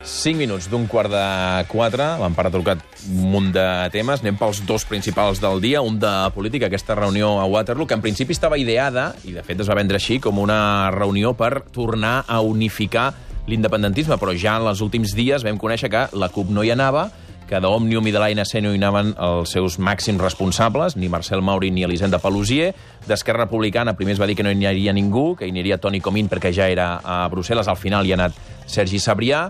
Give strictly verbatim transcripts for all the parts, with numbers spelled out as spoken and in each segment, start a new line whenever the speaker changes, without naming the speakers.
cinc minuts d'un quart de quatre. L'Empar ha trucat un munt de temes. Anem pels dos principals del dia. Un de política, aquesta reunió a Waterloo, que en principi estava ideada, i de fet es va vendre així, com una reunió per tornar a unificar l'independentisme, però ja en els últims dies vam conèixer que la CUP no hi anava, que d'Òmnium i de l'A N C no hi anaven els seus màxims responsables, ni Marcel Mauri ni Elisenda Paluzie. D'Esquerra Republicana primer es va dir que no hi aniria ningú, que hi aniria Toni Comín perquè ja era a Brussel·les. Al final hi ha anat Sergi Sabrià.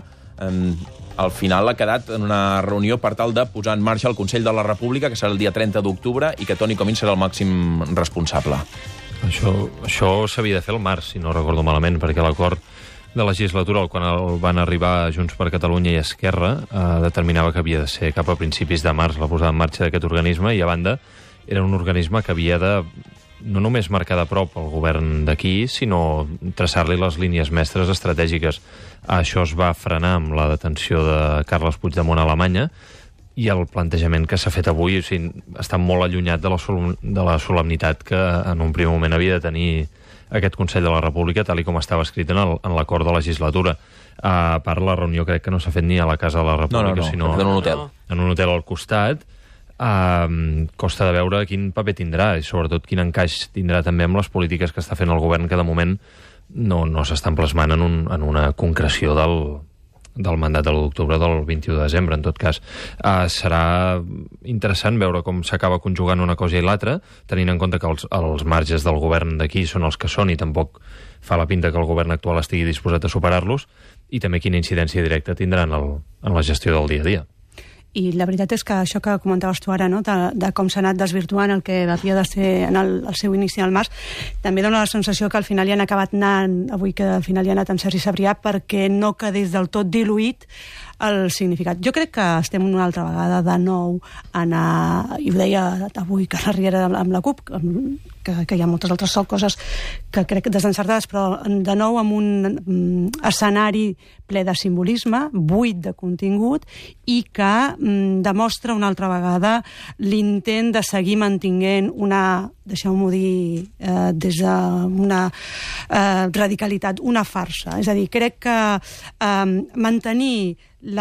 Al final ha quedat en una reunió per tal de posar en marxa el Consell de la República, que serà el dia trenta d'octubre, i que Toni Comín serà el màxim responsable.
Això, això s'havia de fer al març, si no recordo malament, perquè l'acord de legislatura, quan el van arribar Junts per Catalunya i Esquerra, eh, determinava que havia de ser cap a principis de març la posada en marxa d'aquest organisme, i a banda era un organisme que havia de no només marcar de prop el govern d'aquí, sinó traçar-li les línies mestres estratègiques. Això es va frenar amb la detenció de Carles Puigdemont a Alemanya, i el plantejament que s'ha fet avui, o sigui, està molt allunyat de la, sol de la solemnitat que en un primer moment havia de tenir aquest Consell de la República, tal i com estava escrit en l'acord de legislatura. A part, la reunió crec que no s'ha fet ni a la Casa de la República,
no, no, no,
sinó
en un hotel.
En un hotel al costat. Uh, costa de veure quin paper tindrà, i sobretot quin encaix tindrà també amb les polítiques que està fent el govern, que de moment no, no s'estan plasmant en, un, en una concreció del, del mandat de l'u d'octubre del vint-i-u de desembre, en tot cas. Uh, serà interessant veure com s'acaba conjugant una cosa i l'altra, tenint en compte que els, els marges del govern d'aquí són els que són, i tampoc fa la pinta que el govern actual estigui disposat a superar-los, i també quina incidència directa tindran el, en la gestió del dia a dia.
I la veritat és que això que comentaves tu ara, no? de, de com s'ha anat desvirtuant el que havia de ser en el, el seu inici al març, també dona la sensació que al final hi han acabat anant, avui que al final hi ha anat en Sergi Sabrià, perquè no quedés del tot diluït el significat. Jo crec que estem una altra vegada de nou en, a, i ho deia avui que la Riera amb la CUP, que, que hi ha moltes altres coses que crec desencertades, però de nou amb un mm, escenari ple de simbolisme, buit de contingut, i que mm, demostra una altra vegada l'intent de seguir mantinguent una, deixeu-m'ho dir, eh, des d'una eh, radicalitat, una farsa. És a dir, crec que eh, mantenir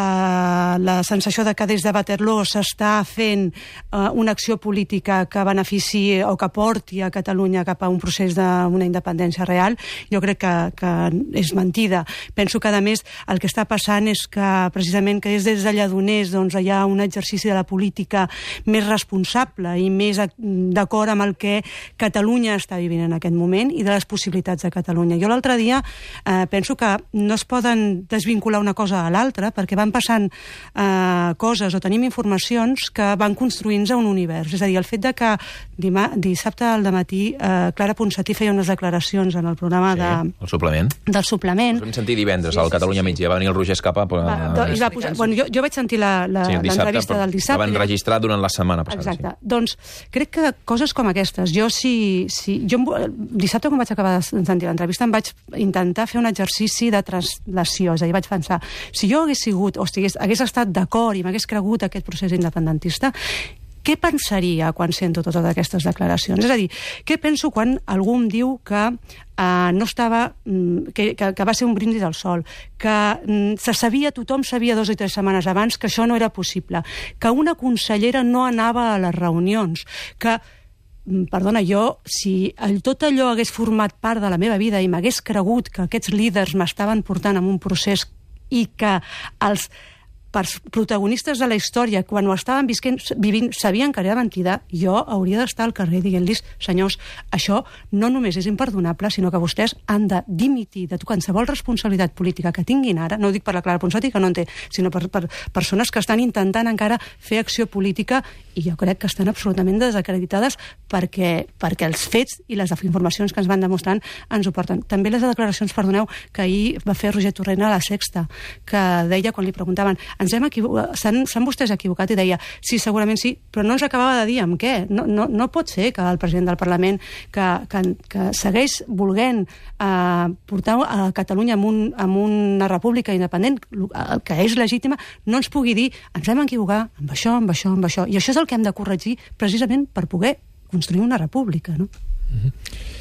La, la sensació de que des de Waterloo s'està fent uh, una acció política que benefici o que porti a Catalunya cap a un procés d'una independència real, jo crec que, que és mentida. Penso que, a més, el que està passant és que, precisament, que és des de Lledoners doncs, hi ha un exercici de la política més responsable i més d'acord amb el que Catalunya està vivint en aquest moment i de les possibilitats de Catalunya. Jo l'altre dia eh, penso que no es poden desvincular una cosa a l'altra, perquè que van passant eh, coses o tenim informacions que van construint-se un univers. És a dir, el fet de que dima, dissabte al dematí eh, Clara Ponsatí feia unes declaracions en el programa
sí,
de,
el suplement.
del suplement.
Ho vam sentir divendres sí, al Catalunya sí, sí. Migdia. Va venir el Roger Escapa. Però...
Va, do, i va posar, bueno, jo, jo vaig sentir l'entrevista
sí,
del dissabte.
La van registrar durant la setmana passada.
Exacte.
Sí.
Doncs crec que coses com aquestes, jo si... si jo, dissabte, quan vaig acabar de sentir l'entrevista, em vaig intentar fer un exercici de translació. És a dir, vaig pensar, si jo hagués sigut, o estigués, hagués estat d'acord i m'hagués cregut aquest procés independentista, què pensaria quan sento totes aquestes declaracions? És a dir, què penso quan algú em diu que uh, no estava, um, que, que, que va ser un brindis al sol, que um, se sabia, tothom sabia dues o tres setmanes abans que això no era possible, que una consellera no anava a les reunions, que perdona, jo, si tot allò hagués format part de la meva vida i m'hagués cregut que aquests líders m'estaven portant en un procés i que els protagonistes de la història, quan ho estaven visquent, vivint, sabien que era mentida, jo hauria d'estar al carrer dient-los, senyors, això no només és imperdonable, sinó que vostès han de dimitir de qualsevol responsabilitat política que tinguin ara, no ho dic per la Clara Ponsatí, que no en té, sinó per, per persones que estan intentant encara fer acció política, i jo crec que estan absolutament desacreditades perquè, perquè els fets i les informacions que ens van demostrant ens ho porten. També les declaracions, perdoneu, que ahir va fer Roger Torrent a La Sexta, que deia, quan li preguntaven ens hem equivocat, s'han vostès equivocat, i deia, sí, segurament sí, però no ens acabava de dir amb què. No, no, no pot ser que el president del Parlament, que, que, que segueix volent eh, portar a Catalunya amb, un, amb una república independent, que és legítima, no ens pugui dir, ens hem equivocat amb això, amb això, amb això. I això és el que hem de corregir precisament per poder construir una república, no?
Mm-hmm.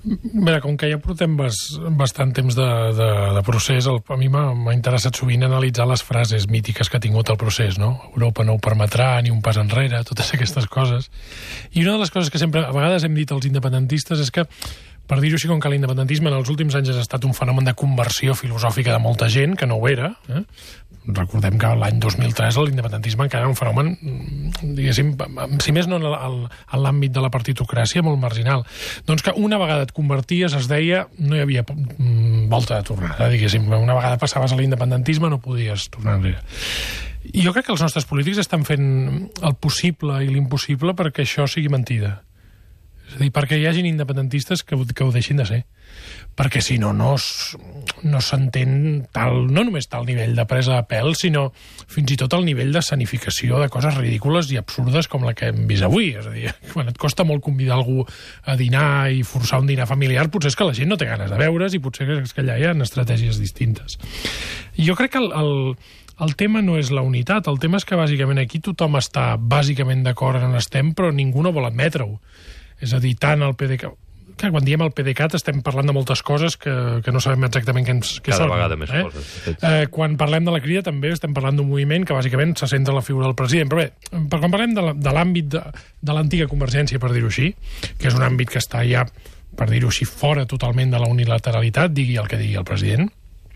Mira, com que ja portem bas, bastant temps de, de, de procés, el, a mi m'ha interessat sovint analitzar les frases mítiques que ha tingut el procés, no? Europa no ho permetrà, ni un pas enrere, totes aquestes coses. I una de les coses que sempre, a vegades hem dit als independentistes és que, per dir-ho així, com que l'independentisme en els últims anys ha estat un fenomen de conversió filosòfica de molta gent, que no ho era, eh? Recordem que l'any dos mil tres l'independentisme encara era un fenomen, diguéssim, si més no en l'àmbit de la partitocràcia, molt marginal. Doncs que una vegada et converties, es deia, no hi havia volta de tornada, diguéssim. Una vegada passaves a l'independentisme no podies tornar enrere. I jo crec que els nostres polítics estan fent el possible i l'impossible perquè això sigui mentida. És a dir, perquè hi hagin independentistes que, que ho deixin de ser. Perquè si no, no, no s'entén tal, no només tal nivell de presa de pèl, sinó fins i tot el nivell de sanificació de coses ridícules i absurdes com la que hem vist avui. És a dir, quan et costa molt convidar algú a dinar i forçar un dinar familiar, potser és que la gent no té ganes de veure's i potser és que allà hi ha estratègies distintes. I jo crec que el, el, el tema no és la unitat, el tema és que bàsicament aquí tothom està bàsicament d'acord en on estem, però ningú no vol admetre-ho. És a dir, tant el P D C... Clar, quan diem el P D C A T estem parlant de moltes coses que, que no sabem exactament què, ens, què
Cada
són.
Cada vegada més
eh?
coses.
Eh, quan parlem de la Crida també estem parlant d'un moviment que bàsicament se centra en la figura del president. Però bé, quan parlem de l'àmbit de, de l'antiga Convergència, per dir-ho així, que és un àmbit que està ja, per dir-ho així, fora totalment de la unilateralitat, digui el que digui el president,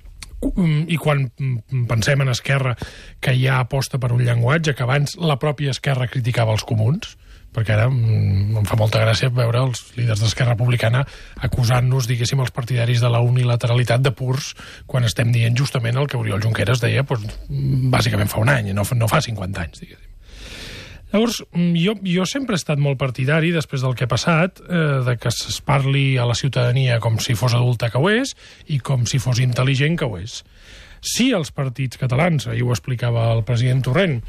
i quan pensem en Esquerra que hi ha aposta per un llenguatge que abans la pròpia Esquerra criticava els comuns, perquè ara em fa molta gràcia veure els líders d'Esquerra Republicana acusant-nos, diguéssim, els partidaris de la unilateralitat de purs, quan estem dient justament el que Oriol Junqueras deia doncs, bàsicament fa un any, no fa, no fa cinquanta anys, diguéssim. Llavors, jo, jo sempre he estat molt partidari, després del que ha passat, eh, de que es parli a la ciutadania com si fos adulta que ho és i com si fos intel·ligent que ho és. Si els partits catalans, ahir ho explicava el president Torrent,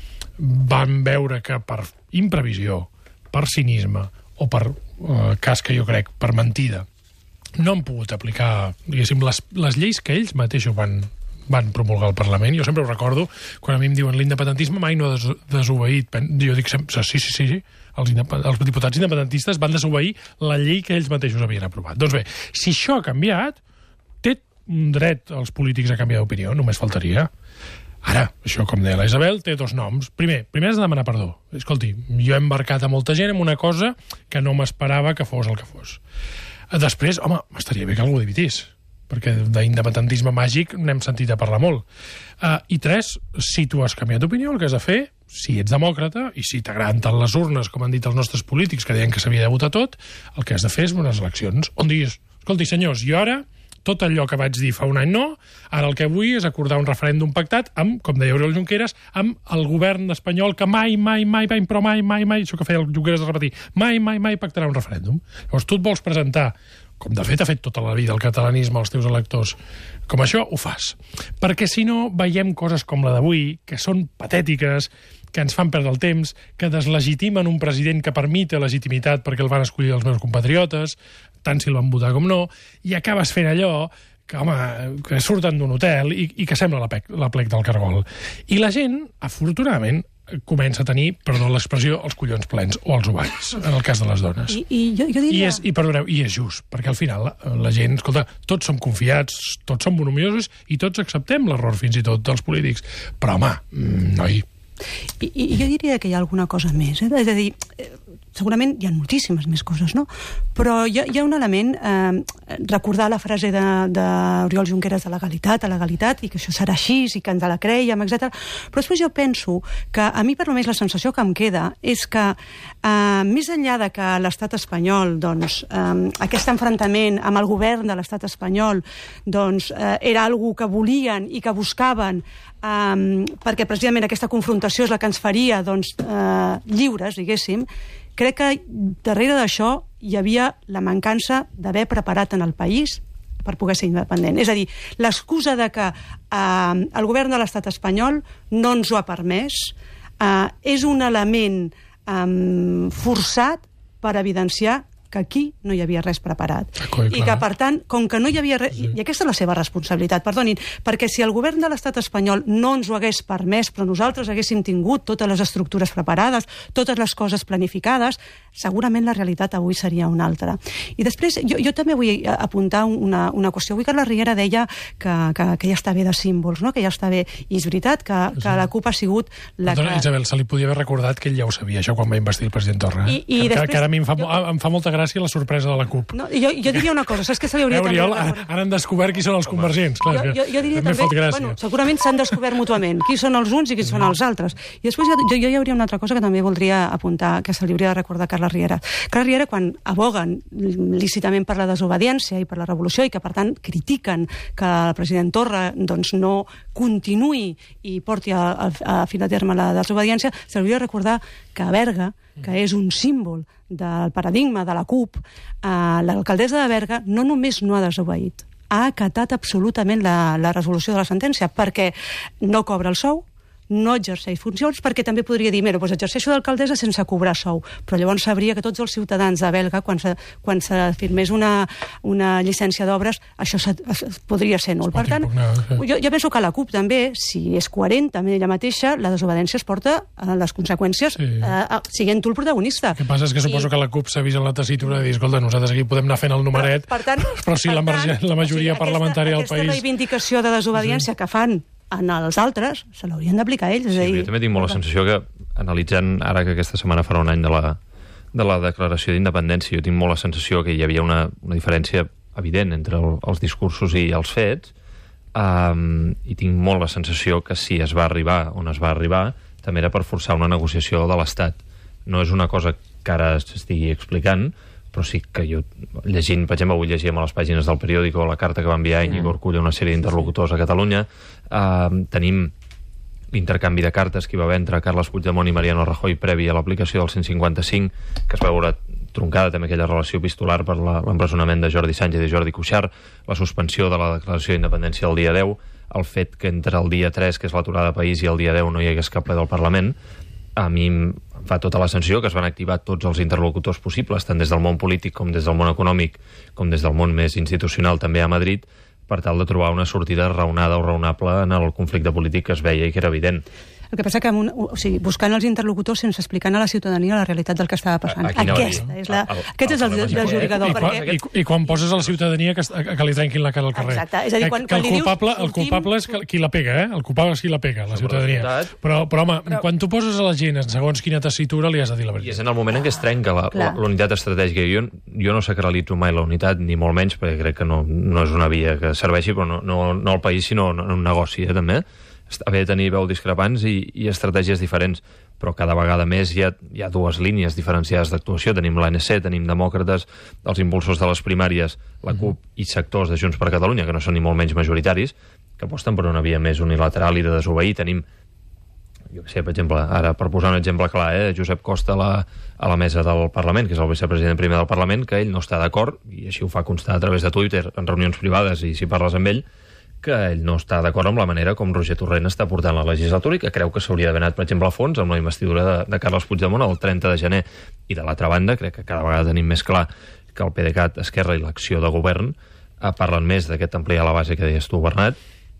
van veure que per imprevisió, per cinisme o per eh, cas que jo crec, per mentida, no han pogut aplicar, diguéssim, les, les lleis que ells mateixos van, van promulgar al Parlament. Jo sempre ho recordo, quan a mi em diuen l'independentisme mai no ha des, desobeït. Jo dic sempre, sí, sí, sí, sí. Els, els diputats independentistes van desobeir la llei que ells mateixos havien aprovat. Doncs bé, si això ha canviat, té un dret als polítics a canviar d'opinió, només faltaria. Ara, això, com deia la Isabel, té dos noms. Primer, primer has de demanar perdó. Escolti, jo he embarcat a molta gent en una cosa que no m'esperava que fos el que fos. Després, home, m'estaria bé que algú dimitís, perquè d'independentisme màgic n'hem sentit a parlar molt. Uh, I tres, si tu has canviat d'opinió, el que has de fer, si ets demòcrata, i si t'agraden tant les urnes, com han dit els nostres polítics, que deien que s'havia de votar tot, el que has de fer és unes eleccions on diguis, escolti, senyors, jo ara tot allò que vaig dir fa un any no, ara el que vull és acordar un referèndum pactat amb, com deia Oriol Junqueras, amb el govern espanyol que mai, mai, mai, mai, però mai, mai, mai, això que feia el Junqueras de repetir, mai, mai, mai pactarà un referèndum. Llavors tu et vols presentar, com de fet ha fet tota la vida el catalanisme als teus electors, com això ho fas. Perquè si no veiem coses com la d'avui, que són patètiques, que ens fan perdre el temps, que deslegitimen un president que per mi té legitimitat perquè el van escollir els meus compatriotes, tant si el van votar com no, i acabes fent allò que, home, que surten d'un hotel i, i que sembla la, pec, la plec del cargol. I la gent, afortunadament, comença a tenir, perdó l'expressió, els collons plens, o els ovaris, en el cas de les dones.
I, i jo, jo diria...
I és, i, perdoneu, I és just, perquè al final la, la gent, escolta, tots som confiats, tots som bonomiosos i tots acceptem l'error fins i tot dels polítics. Però, home, noi...
I, i jo diria que hi ha alguna cosa més, eh? És a dir, segurament hi ha moltíssimes més coses, no? Però hi ha, hi ha un element, eh, recordar la frase d'Oriol Junqueras de legalitat, a legalitat, i que això serà així, i que ens la creiem, etcètera. Però després jo penso que a mi, per només, la sensació que em queda és que, eh, més enllà de que l'estat espanyol, doncs, eh, aquest enfrontament amb el govern de l'estat espanyol, doncs, eh, era algo que volien i que buscaven, Um, perquè precisament aquesta confrontació és la que ens faria doncs, uh, lliures, diguéssim, crec que darrere d'això hi havia la mancança d'haver preparat en el país per poder ser independent. És a dir, l'excusa de que uh, el govern de l'estat espanyol no ens ho ha permès uh, és un element um, forçat per evidenciar que aquí no hi havia res preparat.
Coi,
I que, per tant, com que no hi havia res... Sí. I aquesta és la seva responsabilitat, perdonin, perquè si el govern de l'estat espanyol no ens ho hagués permès, però nosaltres haguéssim tingut totes les estructures preparades, totes les coses planificades, segurament la realitat avui seria una altra. I després, jo, jo també vull apuntar una, una qüestió. Avui Carles Riera deia que, que, que ja està bé de símbols, no? Que ja està bé. I és veritat que, que sí. la CUP ha sigut la
Perdona,
que...
Isabel, se li podia haver recordat que ell ja ho sabia, això, quan va investir el president Torra. Eh? I, i que, després, que ara a mi em fa, jo... em fa molta gràcia la sorpresa de la CUP.
No, jo, jo diria una cosa, saps que se li hauria
eh, Oriol, també... Ara han descobert qui són els convergents. Clar,
jo, jo, jo diria també, també bueno, segurament s'han descobert mútuament qui són els uns i qui són els altres. I després jo, jo, jo hi hauria una altra cosa que també voldria apuntar, que se li hauria de recordar a Carles Riera. Carles Riera, quan aboguen lícitament per la desobediència i per la revolució i que, per tant, critiquen que el president Torra doncs, no continuï i porti a, a, a fin de terme la desobediència, se li hauria de recordar que a Berga, que és un símbol del paradigma de la CUP, eh, l'alcaldessa de Berga no només no ha desobeït, ha acatat absolutament la, la resolució de la sentència, perquè no cobra el sou, no exerceix funcions, perquè també podria dir, mira, doncs exerceixo d'alcaldessa sense cobrar sou, però llavors sabria que tots els ciutadans de Belga, quan se, quan se firmés una, una llicència d'obres, això se, es, podria ser nul. Per tant, jo, jo penso que la CUP també, si és coherent també ella mateixa, la desobediència es porta a les conseqüències, sí. eh, siguent tu el protagonista.
El que passa és que suposo I... que la CUP s'ha vist en la tessitura de dir, escolta, nosaltres aquí podem anar fent el numeret, però, per tant, però si per la, tant, la majoria o sigui, parlamentària
aquesta,
del país...
Aquesta reivindicació de desobediència sí. que fan en els altres, se l'haurien d'aplicar ells.
Sí, dir... jo també tinc molt la sensació que, analitzant ara que aquesta setmana farà un any de la, de la declaració d'independència, jo tinc molt la sensació que hi havia una, una diferència evident entre el, els discursos i els fets, um, i tinc molt la sensació que si es va arribar on es va arribar, també era per forçar una negociació de l'Estat. No és una cosa que ara s'estigui explicant, però sí que jo, llegint, per exemple, avui llegíem a les pàgines del periòdico la carta que va enviar Íñigo Urkullu a una sèrie d'interlocutors a Catalunya, eh, tenim l'intercanvi de cartes que hi va haver entre Carles Puigdemont i Mariano Rajoy previ a l'aplicació del cent cinquanta-cinc, que es va veure troncada també aquella relació epistolar per l'empresonament de Jordi Sánchez i Jordi Cuixart, la suspensió de la declaració d'independència el dia deu, el fet que entre el dia tres, que és l'aturada de país, i el dia deu no hi hagués cap ple del Parlament, a mi em fa tota la sensació que es van activar tots els interlocutors possibles, tant des del món polític com des del món econòmic, com des del món més institucional també a Madrid, per tal de trobar una sortida raonada o raonable en el conflicte polític que es veia i que era evident.
El que passa que un, o sigui, buscant els interlocutors sense explicar a la ciutadania la realitat del que estava passant. Aquesta és la, el, aquest és el, el desllorigador.
I, perquè... i, I quan poses a la ciutadania que, que li trenquin la cara al carrer.
Exacte. És a dir, quan,
que, que el, culpable,
dius,
el culpable és qui la pega, eh? El culpable és qui la pega, la ciutadania. Però, però home, però... quan tu poses a la gent en segons quina tessitura li has de dir la veritat.
I és en el moment en què es trenca la, la, la unitat estratègica. Jo, jo no sacralitzo mai la unitat, ni molt menys, perquè crec que no, no és una via que serveixi, però no, no, no al país, sinó en un negoci, eh, també. Haver de tenir veu discrepants i, i estratègies diferents, però cada vegada més hi ha, hi ha dues línies diferenciades d'actuació. Tenim l'A N C, tenim demòcrates, els impulsors de les primàries, la CUP i sectors de Junts per Catalunya, que no són ni molt menys majoritaris, que aposten per una via més unilateral i de desobeir. Tenim, jo què sé, per exemple, ara per posar un exemple clar, eh, Josep Costa a la, a la mesa del Parlament, que és el vicepresident primer del Parlament, que ell no està d'acord, i així ho fa constar a través de Twitter, en reunions privades, i si parles amb ell, que ell no està d'acord amb la manera com Roger Torrent està portant la legislatura i que creu que s'hauria d'haver anat, per exemple, a fons amb la investidura de, de Carles Puigdemont el trenta de gener. I de l'altra banda, crec que cada vegada tenim més clar que el PDeCAT, Esquerra i l'acció de govern eh, parlen més d'aquest ampliar la base que deies tu, Bernat,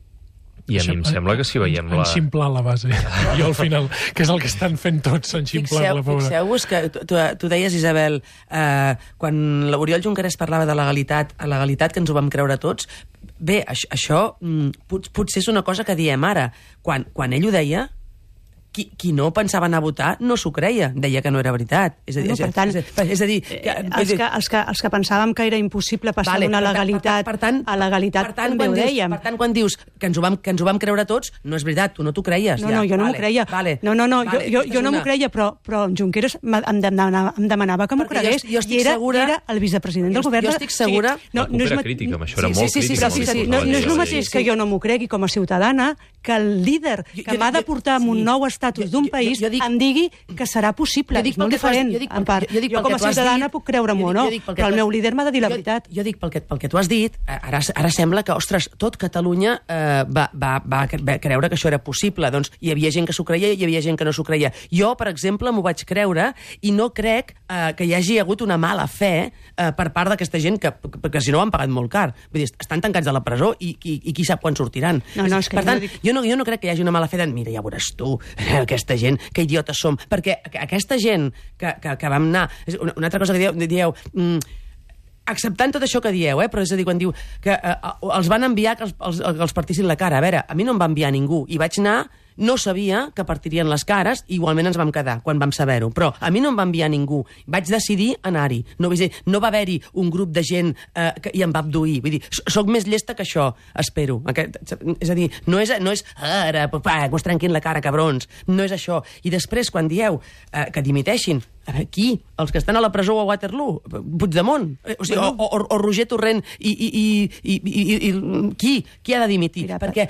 i a mi em sembla que si veiem la...
Enximplar la base. I al final, que és el que estan fent tots, enximplar la pobra.
Fixeu-vos que tu, tu, tu deies, Isabel, eh, quan l'Oriol Junqueras parlava de legalitat, a legalitat que ens ho vam creure tots, bé, això, això pot, potser és una cosa que diem ara. Quan, quan ell ho deia, qui, qui no pensava anar a votar no s'ho creia, deia que no era veritat. És a dir, no, per tant, és a, és a dir que,
els, que, els, que, els que pensàvem que era impossible passar vale, d'una legalitat per, per, per tant, a legalitat per tant, també ho dèiem.
Per tant, quan dius que ens ho vam, que ens ho vam creure tots, no és veritat, tu no t'ho creies.
No,
ja.
no, jo no
vale,
m'ho creia.
Vale,
no, no, no,
vale,
jo, jo, jo no m'ho creia, però, però en Junqueras em demanava, em demanava que m'ho cregués,
jo, jo
i era,
segura,
era el vicepresident del govern.
Jo estic segura...
O sigui, no, no és era crítica, amb això era molt crítica.
No és el mateix que jo no m'ho cregui com a ciutadana, que el líder que m'ha de portar amb un nou estat l'estatus d'un país
jo, jo dic,
em digui que serà possible.
Jo dic
és molt diferent,
has, jo dic,
en part.
Jo, jo, dic
jo com a ciutadana
dit,
puc creure-m'ho o no, però el meu líder m'ha de dir la
jo,
veritat.
Jo dic, pel que, pel que tu has dit, ara, ara sembla que, ostres, tot Catalunya eh, va, va, va creure que això era possible. Doncs hi havia gent que s'ho creia i hi havia gent que no s'ho creia. Jo, per exemple, m'ho vaig creure i no crec eh, que hi hagi hagut una mala fe eh, per part d'aquesta gent que, que si no ho han pagat molt car. Vull dir, estan tancats a la presó i, i, i qui sap quan sortiran.
No, no, és que
per tant,
no dic...
jo, no, jo no crec que hi hagi una mala fe de mira, ja veuràs tu, aquesta gent, que idiotes som. Perquè aquesta gent que, que, que vam anar... Una, una altra cosa que dieu... dieu mm, acceptant tot això que dieu, eh? Però és a dir, quan diu que eh, els van enviar que els, els, els partissin la cara. A veure, a mi no em va enviar ningú. I vaig anar... No sabia que partirien les cares, igualment ens vam quedar quan vam saber-ho. Però a mi no em va enviar ningú. Vaig decidir anar-hi. No, no va haver-hi un grup de gent eh, que, i em va abduir. Vull dir, soc més llesta que això, espero. Aquest, és a dir, no és... No és ara, mos trenquin la cara, cabrons. No és això. I després, quan dieu eh, que dimiteixin, a veure, qui? Els que estan a la presó a Waterloo? Puigdemont? O, sigui, o, o, o Roger Torrent? I, i, i, i, i, i qui? Qui ha de dimitir? Mira, perquè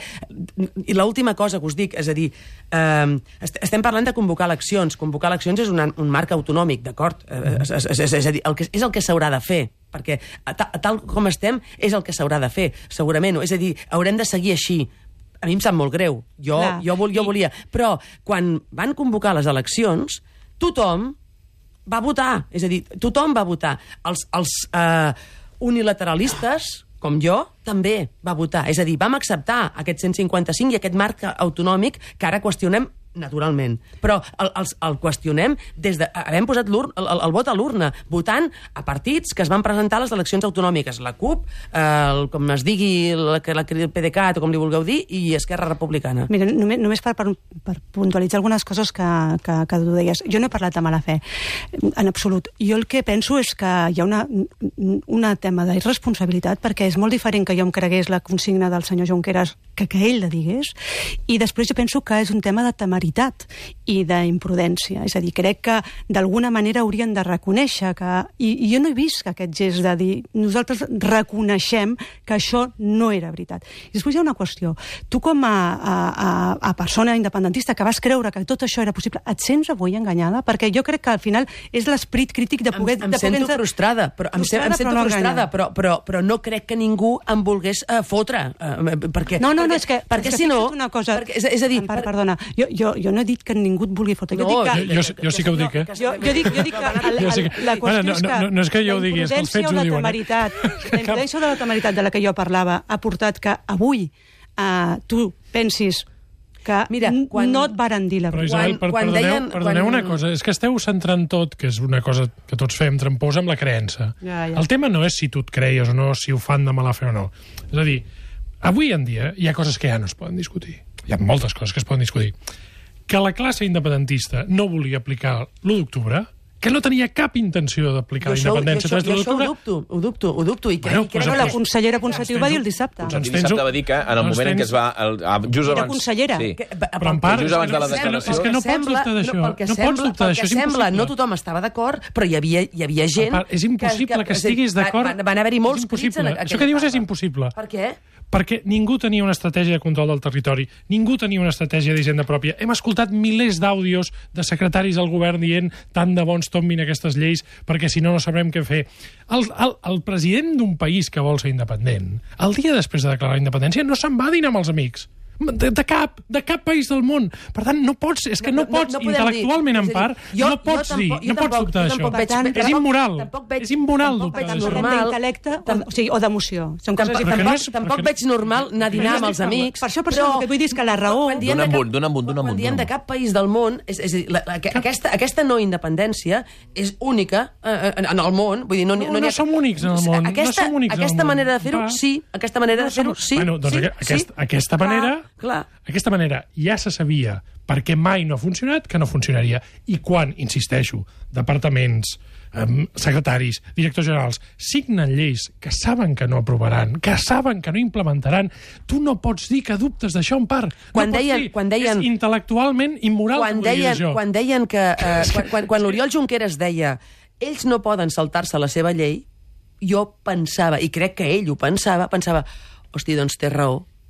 i l'última cosa que us dic, és a dir, eh, estem parlant de convocar eleccions. Convocar eleccions és una, un marc autonòmic, d'acord? Eh, és, és, és, és a dir, el que, és el que s'haurà de fer, perquè tal, tal com estem és el que s'haurà de fer, segurament. És a dir, haurem de seguir així. A mi em sap molt greu. Jo, jo, vol, jo volia. Però quan van convocar les eleccions, tothom va votar, és a dir, tothom va votar. Els, els eh, unilateralistes, com jo, també va votar. És a dir, vam acceptar aquest cent cinquanta-cinc i aquest marc autonòmic que ara qüestionem naturalment. Però el, el, el qüestionem des de... Havem posat el, el, el vot a l'urna, votant a partits que es van presentar a les eleccions autonòmiques. La CUP, el, com es digui, la, la, el PDeCAT, o com li vulgueu dir, i Esquerra Republicana.
Mira, només, només per, per, per puntualitzar algunes coses que, que, que tu deies. Jo no he parlat de mala fe, en absolut. Jo el que penso és que hi ha una, una tema d'irresponsabilitat, perquè és molt diferent que jo em cregués la consigna del senyor Junqueras que que ell la digués, i després jo penso que és un tema de temeritat i d'imprudència. És a dir, crec que d'alguna manera haurien de reconèixer que... I, i jo no he vist aquest gest de dir nosaltres reconeixem que això no era veritat. I després hi ha una qüestió. Tu com a, a, a persona independentista que vas creure que tot això era possible, et sents avui enganyada? Perquè jo crec que al final és l'esperit crític de poder...
Em, em
de
sento
poder...
frustrada, però, em, frustrada, em sento però no frustrada, però, però, però no crec que ningú em volgués uh, fotre. Uh, perquè,
no, no,
perquè,
no, és que...
Perquè
és que
si no...
Una cosa,
perquè, és, és a dir...
Empara, perdona, jo, jo, jo no he dit que ningú et vulgui fotre. Jo,
no,
dic que,
jo, jo, jo sí que ho dic, eh?
Jo, jo, dic, jo dic que el, el,
jo sí que...
la qüestió
bueno, no,
és que...
No, no és que jo ho digui, és que els fets ho diuen.
La temeritat, eh? La imprudència de la temeritat de la que jo parlava ha portat que avui uh, tu pensis que Mira, quan, no et varen dir la
veritat. Però Isabel,
quan, quan
perdoneu,
deien,
perdoneu
quan...
una cosa, és que esteu centrant tot, que és una cosa que tots fem, tramposa amb la creença.
Ja, ja.
El tema no és si tu et creies o no, si ho fan de mala fe o no. És a dir, avui en dia hi ha coses que ja no es poden discutir. Hi ha moltes coses que es poden discutir. Que la classe independentista no volia aplicar l'u d'octubre, que no tenia cap intenció d'aplicar la independència
jo,
des de l'u d'octubre...
Jo ho dubto, ho dubto, ho dubto. I
bueno,
que,
pues,
però la consellera Ponsatí ho va dir el dissabte.
El dissabte va dir que en el moment en què es va... El, just
Era
abans,
consellera.
Sí.
Que,
però en part,
just abans de la
és que no,
declaració...
és que no pots
sembla,
dubtar d'això.
No,
No,
sembla,
pots dubtar d'això, és
sembla,
impossible.
no tothom estava d'acord, però hi havia, hi havia gent...
Part, és impossible que, que, que estiguis d'acord.
Van, van haver-hi molts crits en
Això que dius és impossible.
Per què?
Perquè ningú tenia una estratègia de control del territori, ningú tenia una estratègia d'hisenda pròpia. Hem escoltat milers d'àudios de secretaris del govern dient tant de bons tombin aquestes lleis perquè si no no sabrem què fer. El, el, el president d'un país que vol ser independent, el dia després de declarar la independència, no se'n va a dinar amb els amics. De, de cap, de cap país del món. Per tant, no pots, és que no, no pots, no, no intel·lectualment, en part,
jo,
no pots
jo
dir,
tampoc,
no pots dubtar d'això. És immoral, és immoral dubtar d'això.
D'intel·lecte o, o, sigui, o d'emoció. Són coses
tampoc,
diferents.
tampoc, tampoc veig normal anar a dinar amb els amics.
Per això, per això, el que vull dir és que la raó...
Dóna un, dóna un, dóna un.
Quan diem de cap país del món, és, és a dir, la, la, aquesta, aquesta no independència és única eh, en, en el món. Vull dir, no,
no,
no,
no som únics en el món.
Aquesta,
no som únics
aquesta
en el món.
manera de fer-ho, sí. Aquesta manera de fer-ho, sí.
Bueno, doncs
sí,
aquest,
sí.
aquesta manera...
Clar, clar.
Aquesta manera ja se sabia, perquè mai no ha funcionat, que no funcionaria. I quan, insisteixo, departaments, eh, secretaris, directors generals, signen lleis que saben que no aprovaran, que saben que no implementaran, tu no pots dir que dubtes d'això en part.
Quan
no
deien,
pots dir,
quan deien,
és intel·lectualment immoral
quan
que ho diguis
deien,
això.
quan deien que... Eh, quan quan, quan l'Oriol Junqueras deia ells no poden saltar-se la seva llei, jo pensava, i crec que ell ho pensava, pensava, hosti, doncs té raó.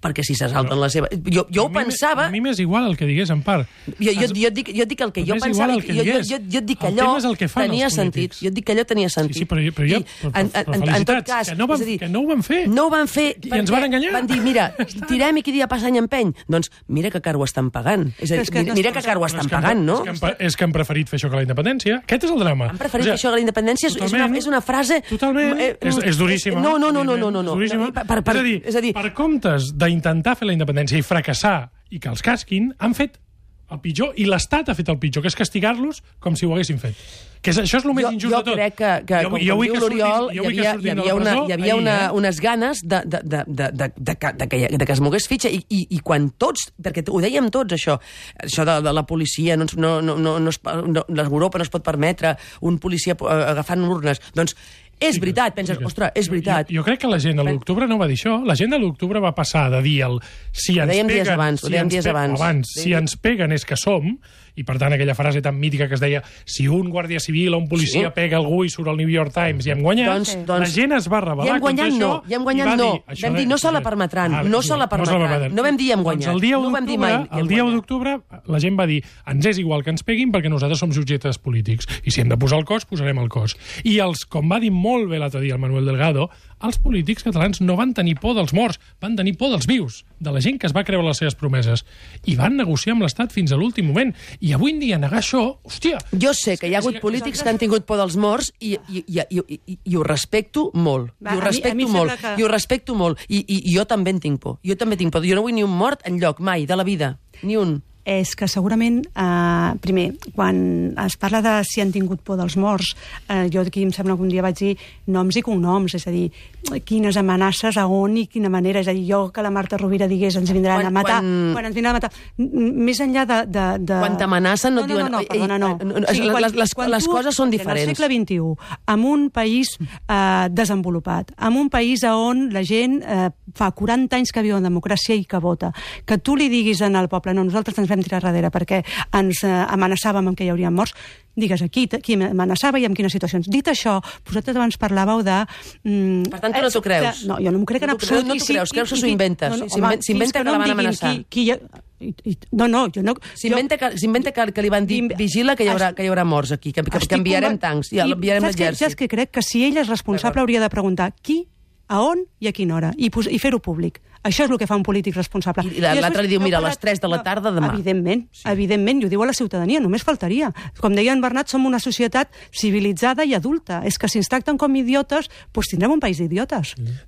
perquè si se salten la seva... Jo, jo ho pensava...
A mi m'és igual el que digués, en part.
Jo, jo, jo, et dic, jo et dic el que jo pensava...
Que
jo, jo, jo, jo et dic que allò tenia sentit. Jo et dic que allò tenia sentit.
Sí, sí, però, però, jo,
I,
però,
en,
però,
en,
però
en tot cas...
que no, van,
és a dir,
que no ho van fer.
No ho van fer.
I ens van enganyar.
Van dir, mira, tirem i qui dia passa any empeny. Doncs mira que car ho estan pagant. És a dir, que mira, mira que car ho estan pagant, no?
És que, han, és que han preferit fer això que la independència. Aquest és el drama.
Han preferit fer això que la independència és, és, una, és una frase...
Totalment. Eh, és, és duríssima.
No, no, no, no, no, no.
És duríssima.
Per, per,
és, a dir,
és a dir,
per comptes d'intentar fer la independència i fracassar i que els casquin, han fet el pitjor, i l'Estat ha fet el pitjor, que és castigar-los com si ho haguessin fet. Que és, això és el més
jo,
injust
jo
de tot.
Jo crec que, que
jo,
com,
jo
com diu l'Oriol, hi havia, hi havia, una, hi havia una,
ahir, eh?
unes ganes de, de, de, de, de, de, que, de, que, de que es mogués fitxa, i, i, i quan tots, perquè ho dèiem tots, això, això de, de la policia, no, no, no, no, no, no, l'Europa no es pot permetre un policia agafant urnes, doncs és veritat, penses, ostres, és veritat.
Jo, jo crec que la gent de l'octubre no va dir això. La gent de l'octubre va passar de dir el si ens
peguen...
dies
abans,
si ens
dies
pe
abans.
abans si ens peguen és que som, i per tant aquella frase tan mítica que es deia si un guàrdia civil o un policia sí. pega algú i surt al New York Times i hem guanyat,
doncs, doncs,
la gent es va rebel·lar contra això.
No, ja hem guanyat, no. Vam dir no se la permetran, no se la permetran. No vam dir hem guanyat.
Doncs el dia
no vam dir mai
el dia u d'octubre la gent va dir ens és igual que ens peguin perquè nosaltres som subjectes polítics i si hem de posar el cos, posarem el cos. I els, com va dir molt bé l'altre dia el Manuel Delgado, els polítics catalans no van tenir por dels morts, van tenir por dels vius, de la gent que es va creure les seves promeses. I van negociar amb l'Estat fins a l'últim moment. I avui en dia negar això, hòstia...
Jo sé que hi ha hagut polítics que han tingut por dels morts i, i, i, i, i, i ho respecto molt. Va, I ho respecto mi, molt. Que... I ho respecto molt. I, i, I jo també en tinc por. Jo també tinc por. Jo no vull ni un mort enlloc, mai, de la vida. Ni un...
És que segurament, eh, primer, quan es parla de si han tingut por dels morts, eh, jo aquí em sembla que un dia vaig dir noms i cognoms, és a dir, quines amenaces, a on i quina manera, és a dir, jo que la Marta Rovira digués ens vindran quan, a matar, quan... quan ens vindran a matar, més enllà de... de, de...
Quan t'amenacen no,
no,
et diuen...
No, no, no, perdona, no.
O sigui, quan, les, les, les tu, coses són diferents.
En el segle vint-i-u, en un país eh, desenvolupat, en un país on la gent eh, fa quaranta anys que viu en democràcia i que vota, que tu li diguis al poble, no, nosaltres ens vam tirar darrere perquè ens eh, amenaçàvem amb que hi haurien morts, digues aquí qui amenaçava i en quines situacions. Dit això, vosaltres abans parlàveu de... Mm,
per tant, tu no t'ho creus?
Que, no, jo no m'ho crec en
no
absolut.
No t'ho creus, creus que s'ho inventa.
No, no,
s'inventa que, que la van amenaçar.
Qui, qui, i, no, no, jo no...
S'inventa que, que, que li van dir vigila que hi haurà, que hi haurà morts aquí, que, que, que enviarem tancs i enviarem l'exèrcit.
Saps que crec que si ell és responsable hauria de preguntar qui, a on i a quina hora, i, i fer-ho públic. Això és el que fa un polític responsable.
I l'altre li diu, mira, a les tres de la tarda demà.
Evidentment, sí. evidentment, i ho diu a la ciutadania, només faltaria. Com deia en Bernat, som una societat civilitzada i adulta. És que si ens tracten com idiotes, doncs tindrem un país d'idiotes.